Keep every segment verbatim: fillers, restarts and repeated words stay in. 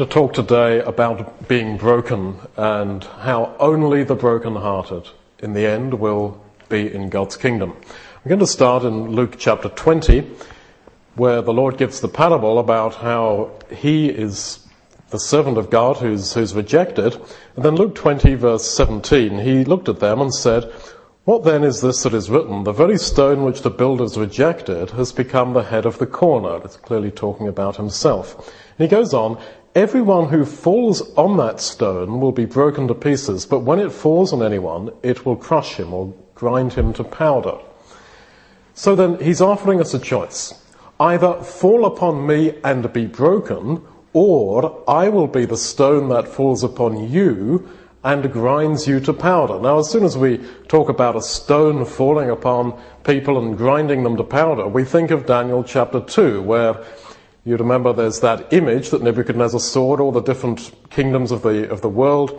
to talk today about being broken and how only the brokenhearted in the end will be in God's kingdom. I'm going to start in Luke chapter twenty, where the Lord gives the parable about how he is the servant of God who's, who's rejected. And then Luke twenty verse seventeen, he looked at them and said, "What then is this that is written? The very stone which the builders rejected has become the head of the corner." It's clearly talking about himself. And he goes on, "Everyone who falls on that stone will be broken to pieces, but when it falls on anyone, it will crush him or grind him to powder." So then he's offering us a choice. Either fall upon me and be broken, or I will be the stone that falls upon you and grinds you to powder. Now, as soon as we talk about a stone falling upon people and grinding them to powder, we think of Daniel chapter two, where you remember there's that image that Nebuchadnezzar saw, all the different kingdoms of the, of the world.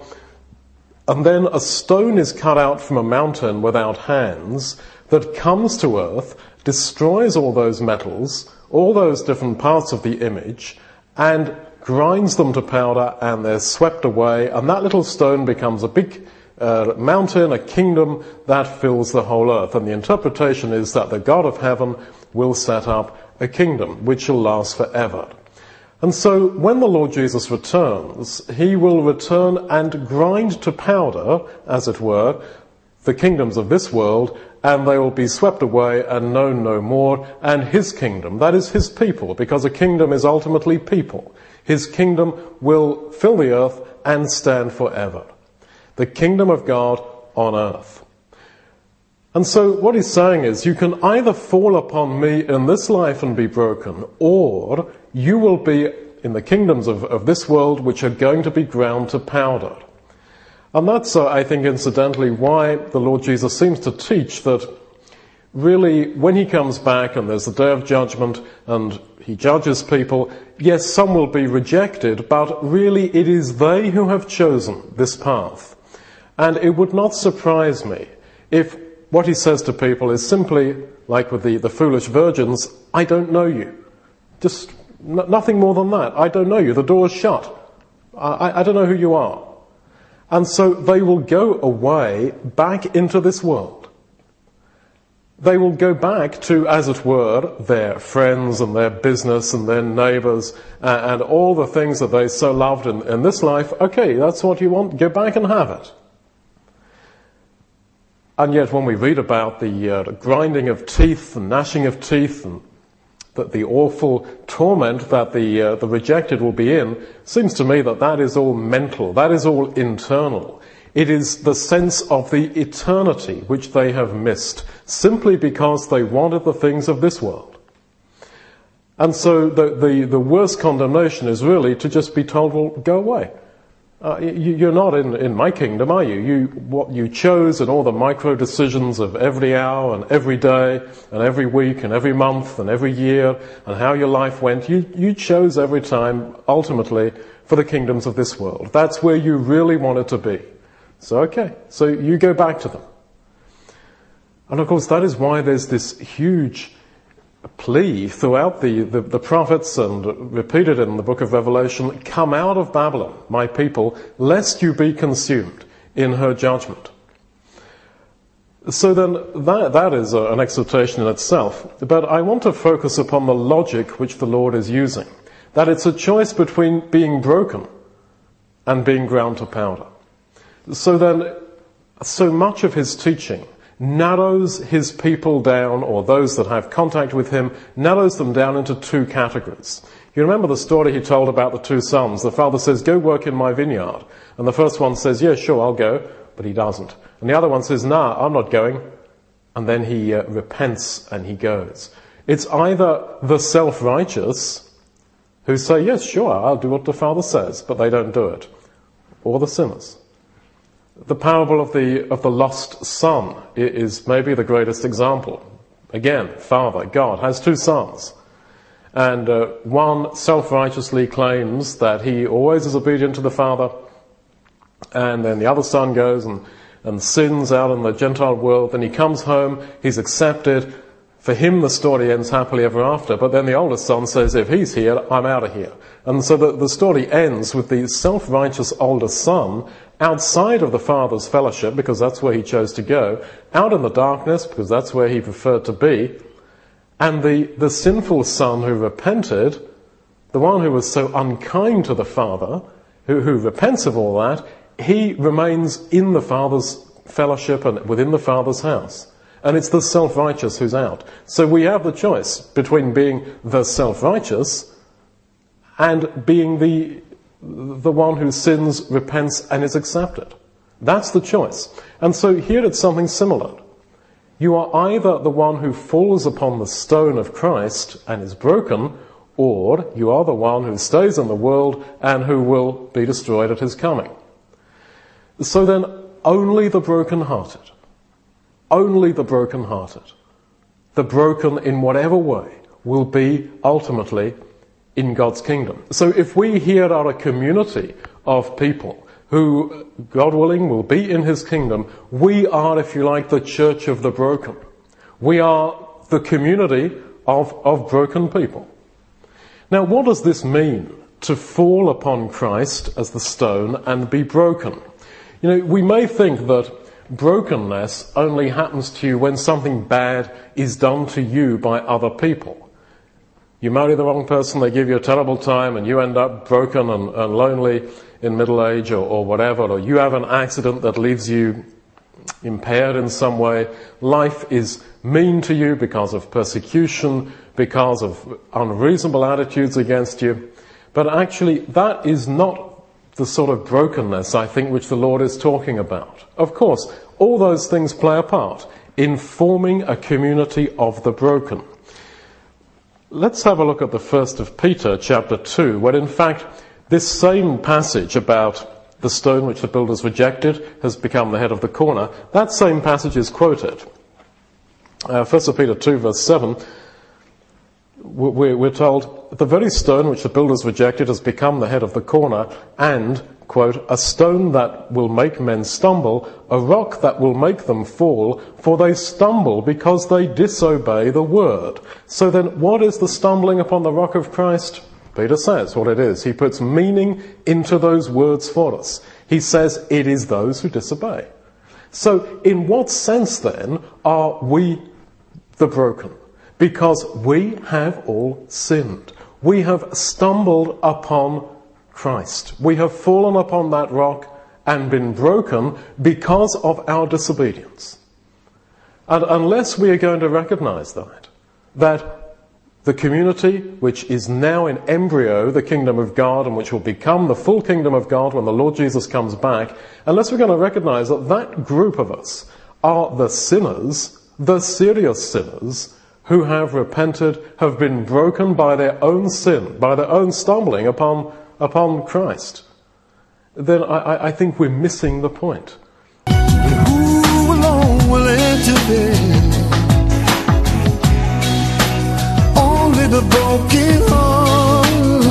And then a stone is cut out from a mountain without hands that comes to earth, destroys all those metals, all those different parts of the image, and grinds them to powder, and they're swept away, and that little stone becomes a big uh, mountain, a kingdom that fills the whole earth. And the interpretation is that the God of heaven will set up a kingdom which shall last forever. And so when the Lord Jesus returns, he will return and grind to powder, as it were, the kingdoms of this world, and they will be swept away and known no more, and his kingdom, that is his people, because a kingdom is ultimately people. His kingdom will fill the earth and stand forever. The kingdom of God on earth. And so what he's saying is, you can either fall upon me in this life and be broken, or you will be in the kingdoms of, of this world which are going to be ground to powder. And that's, uh, I think, incidentally, why the Lord Jesus seems to teach that really, when he comes back and there's the day of judgment and he judges people, yes, some will be rejected, but really it is they who have chosen this path. And it would not surprise me if what he says to people is simply, like with the, the foolish virgins, "I don't know you." Just n- nothing more than that. "I don't know you. The door's shut. I, I don't know who you are." And so they will go away back into this world. They will go back to, as it were, their friends and their business and their neighbours and, and all the things that they so loved in, in this life. Okay, that's what you want. Go back and have it. And yet when we read about the uh, grinding of teeth and gnashing of teeth and that the awful torment that the uh, the rejected will be in, seems to me that that is all mental, that is all internal. It is the sense of the eternity which they have missed, simply because they wanted the things of this world. And so the, the, the worst condemnation is really to just be told, well, go away. Uh, you, you're not in, in my kingdom, are you? You, what you chose and all the micro decisions of every hour and every day and every week and every month and every year and how your life went, you, you chose every time, ultimately, for the kingdoms of this world. That's where you really wanted to be. So, okay, so you go back to them. And of course, that is why there's this huge plea throughout the, the, the prophets and repeated in the book of Revelation, "Come out of Babylon, my people, lest you be consumed in her judgment." So then that, that is a, an exhortation in itself. But I want to focus upon the logic which the Lord is using. That it's a choice between being broken and being ground to powder. So then, so much of his teaching narrows his people down, or those that have contact with him, narrows them down into two categories. You remember the story he told about the two sons. The father says, "Go work in my vineyard." And the first one says, "Yeah, sure, I'll go." But he doesn't. And the other one says, "Nah, I'm not going." And then he uh, repents and he goes. It's either the self-righteous who say, "Yes, sure, I'll do what the father says," but they don't do it. Or the sinners. The parable of the of the lost son is maybe the greatest example. Again, Father, God, has two sons. And uh, one self-righteously claims that he always is obedient to the Father, and then the other son goes and, and sins out in the Gentile world. Then he comes home, he's accepted. For him, the story ends happily ever after, but then the oldest son says, if he's here, I'm out of here. And so the, the story ends with the self-righteous oldest son outside of the father's fellowship, because that's where he chose to go, out in the darkness, because that's where he preferred to be, and the, the sinful son who repented, the one who was so unkind to the father, who, who repents of all that, he remains in the father's fellowship and within the father's house. And it's the self-righteous who's out. So we have the choice between being the self-righteous and being the, the one who sins, repents, and is accepted. That's the choice. And so here it's something similar. You are either the one who falls upon the stone of Christ and is broken, or you are the one who stays in the world and who will be destroyed at his coming. So then, only the broken-hearted, only the broken-hearted, the broken in whatever way, will be ultimately in God's kingdom. So if we here are a community of people who, God willing, will be in his kingdom, we are, if you like, the church of the broken. We are the community of, of broken people. Now, what does this mean, to fall upon Christ as the stone and be broken? You know, we may think that brokenness only happens to you when something bad is done to you by other people. You marry the wrong person, they give you a terrible time, and you end up broken and, and lonely in middle age or, or whatever, or you have an accident that leaves you impaired in some way. Life is mean to you because of persecution, because of unreasonable attitudes against you. But actually, that is not the sort of brokenness, I think, which the Lord is talking about. Of course, all those things play a part in forming a community of the broken. Let's have a look at the first of Peter, chapter two, where in fact this same passage about the stone which the builders rejected has become the head of the corner, that same passage is quoted. Uh, first of Peter two, verse seven, we're told, the very stone which the builders rejected has become the head of the corner, and, quote, a stone that will make men stumble, a rock that will make them fall, for they stumble because they disobey the word. So then, what is the stumbling upon the rock of Christ? Peter says what it is. He puts meaning into those words for us. He says it is those who disobey. So, in what sense then are we the broken? Because we have all sinned. We have stumbled upon Christ. We have fallen upon that rock and been broken because of our disobedience. And unless we are going to recognize that, that the community which is now in embryo, the kingdom of God, and which will become the full kingdom of God when the Lord Jesus comes back, unless we're going to recognize that that group of us are the sinners, the serious sinners, who have repented, have been broken by their own sin, by their own stumbling upon, upon Christ, then I, I think we're missing the point. Who alone will intervene? Only the broken heart,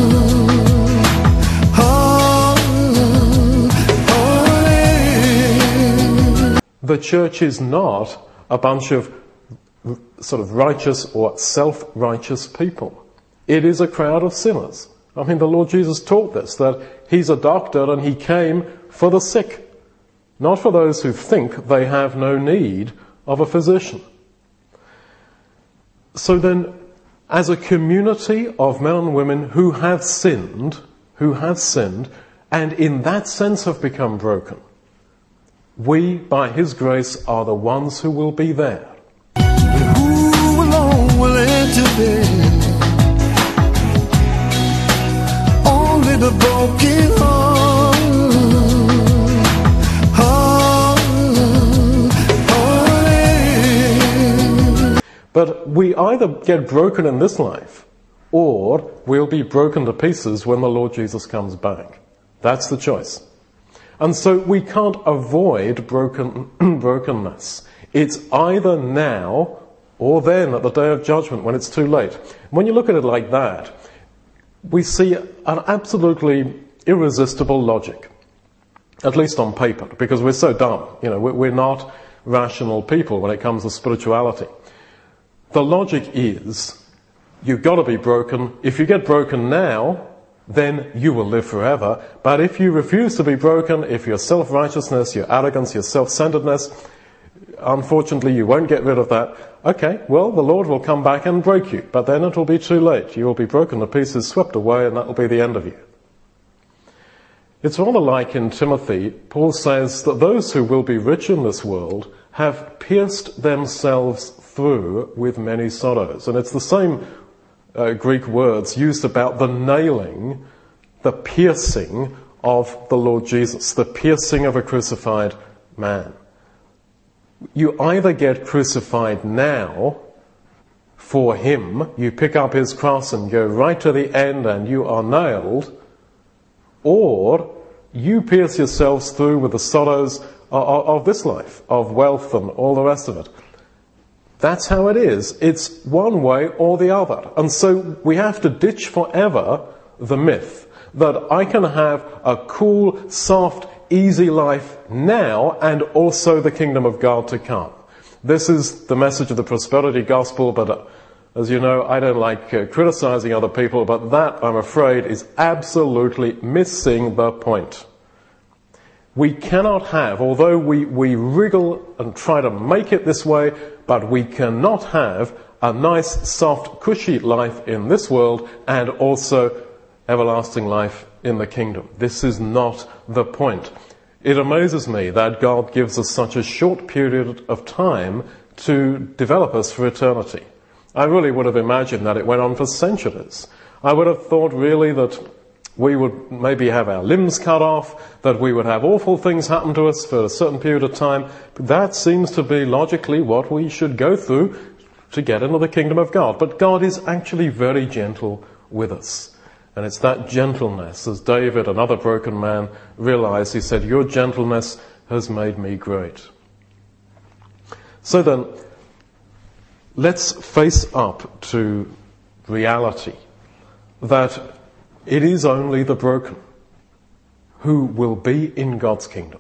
heart, heart. The church is not a bunch of sort of righteous or self-righteous people. It is a crowd of sinners. I mean, the Lord Jesus taught this, that he's a doctor and he came for the sick, not for those who think they have no need of a physician. So then, as a community of men and women who have sinned, who have sinned, and in that sense have become broken, we, by his grace, are the ones who will be there. Will intervene. Only the broken heart, heart, heart. But we either get broken in this life, or we'll be broken to pieces when the Lord Jesus comes back. That's the choice. And so we can't avoid broken brokenness. It's either now or then at the day of judgment when it's too late. When you look at it like that, we see an absolutely irresistible logic, at least on paper, because we're so dumb. You know, we're not rational people when it comes to spirituality. the logic is, you've got to be broken. If you get broken now, then you will live forever. But if you refuse to be broken, if your self-righteousness, your arrogance, your self-centeredness, unfortunately you won't get rid of that, okay, well, the Lord will come back and break you. But then it will be too late. You will be broken to pieces, swept away, and that will be the end of you. It's rather like in Timothy, Paul says that those who will be rich in this world have pierced themselves through with many sorrows. And it's the same uh, Greek words used about the nailing, the piercing of the Lord Jesus, the piercing of a crucified man. You either get crucified now for him, you pick up his cross and go right to the end and you are nailed, or you pierce yourselves through with the sorrows of, of this life, of wealth and all the rest of it. That's how it is. It's one way or the other. And so we have to ditch forever the myth that I can have a cool, soft, easy life now and also the kingdom of God to come. This is the message of the prosperity gospel, but uh, as you know, I don't like uh, criticizing other people, but that, I'm afraid, is absolutely missing the point. We cannot have, although we, we wriggle and try to make it this way, but we cannot have a nice, soft, cushy life in this world and also everlasting life in the kingdom. This is not the point. It amazes me that God gives us such a short period of time to develop us for eternity. I really would have imagined that it went on for centuries. I would have thought really that we would maybe have our limbs cut off, that we would have awful things happen to us for a certain period of time. But that seems to be logically what we should go through to get into the kingdom of God. But God is actually very gentle with us. And it's that gentleness, as David, another broken man, realized. He said, "Your gentleness has made me great." So then, let's face up to reality that it is only the broken who will be in God's kingdom.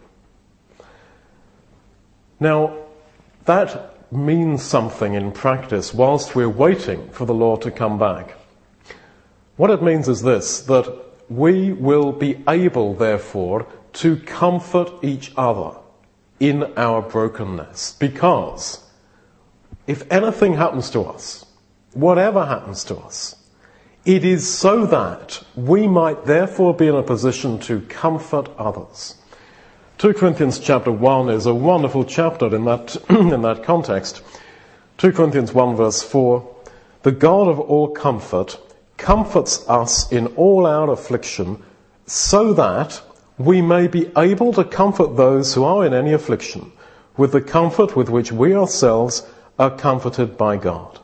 Now, that means something in practice whilst we're waiting for the Lord to come back. What it means is this, that we will be able, therefore, to comfort each other in our brokenness. Because if anything happens to us, whatever happens to us, it is so that we might therefore be in a position to comfort others. Second Corinthians chapter one is a wonderful chapter in that, in that context. Second Corinthians one verse four, "The God of all comfort comforts us in all our affliction, so that we may be able to comfort those who are in any affliction with the comfort with which we ourselves are comforted by God."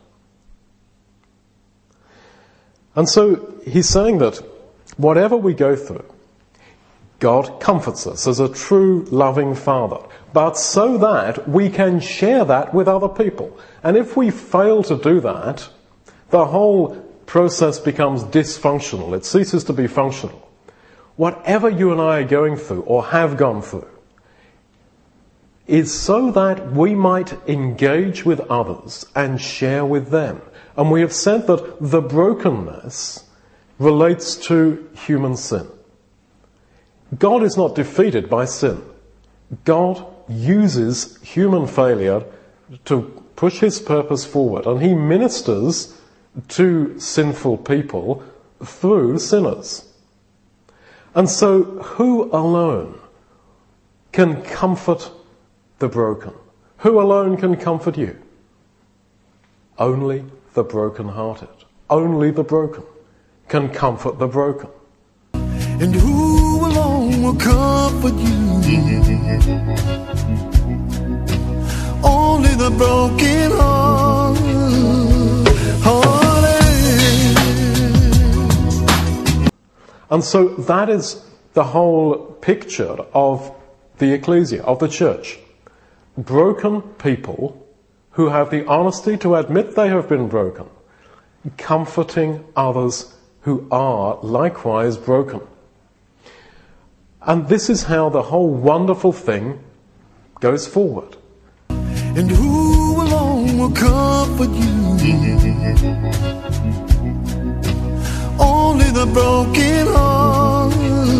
And so he's saying that whatever we go through, God comforts us as a true loving Father, but so that we can share that with other people. And if we fail to do that, the whole process becomes dysfunctional. It ceases to be functional. Whatever you and I are going through or have gone through is so that we might engage with others and share with them. And we have said that the brokenness relates to human sin. God is not defeated by sin. God uses human failure to push his purpose forward, and he ministers to sinful people through sinners. And so who alone can comfort the broken? Who alone can comfort you? Only the broken-hearted. Only the broken can comfort the broken. And who alone will comfort you? Only the broken hearted. And so that is the whole picture of the ecclesia, of the church. Broken people who have the honesty to admit they have been broken, comforting others who are likewise broken. And this is how the whole wonderful thing goes forward. And who alone will comfort you? Only the broken heart,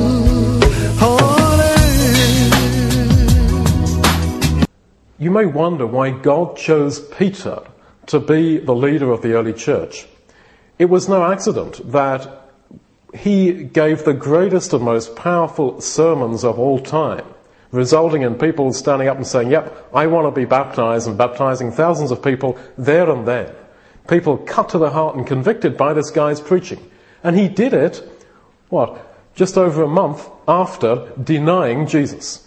hearted. You may wonder why God chose Peter to be the leader of the early church. It was no accident that he gave the greatest and most powerful sermons of all time, resulting in people standing up and saying, yep, I want to be baptized, and baptizing thousands of people there and then. People cut to the heart and convicted by this guy's preaching. And he did it, what, just over a month after denying Jesus,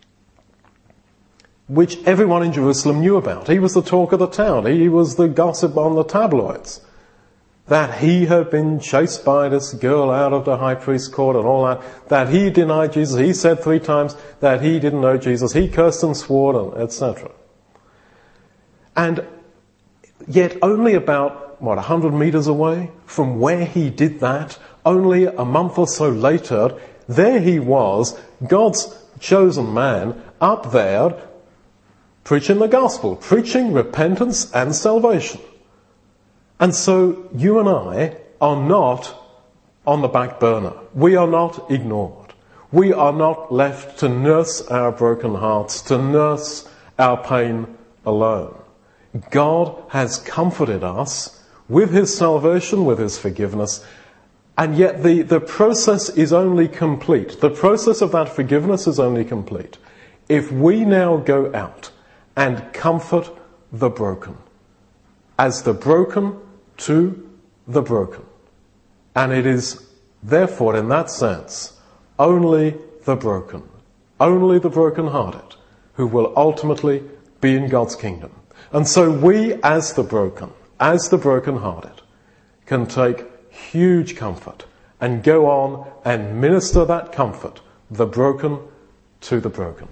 which everyone in Jerusalem knew about. He was the talk of the town. He was the gossip on the tabloids. That he had been chased by this girl out of the high priest's court and all that. That he denied Jesus. He said three times that he didn't know Jesus. He cursed and swore, and et cetera. And yet only about, what, a hundred meters away from where he did that, only a month or so later, there he was, God's chosen man, up there, preaching the gospel, preaching repentance and salvation. And so you and I are not on the back burner. We are not ignored. We are not left to nurse our broken hearts, to nurse our pain alone. God has comforted us with his salvation, with his forgiveness, and yet the, the process is only complete. The process of that forgiveness is only complete if we now go out and comfort the broken, as the broken to the broken. And it is therefore, in that sense, only the broken, only the broken-hearted who will ultimately be in God's kingdom. And so we, as the broken, as the broken-hearted, can take huge comfort and go on and minister that comfort, the broken to the broken.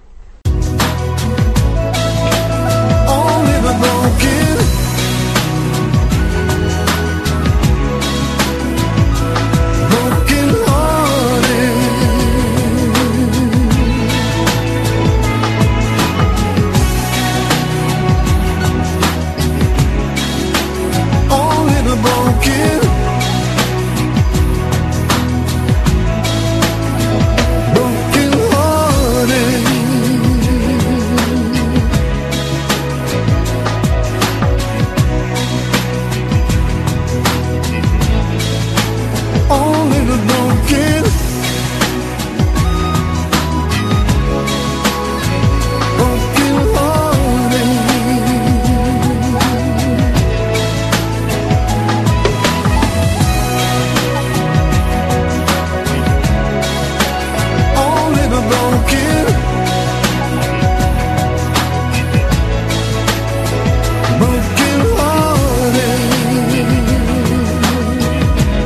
Only the broken.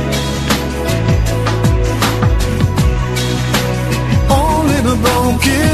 Broken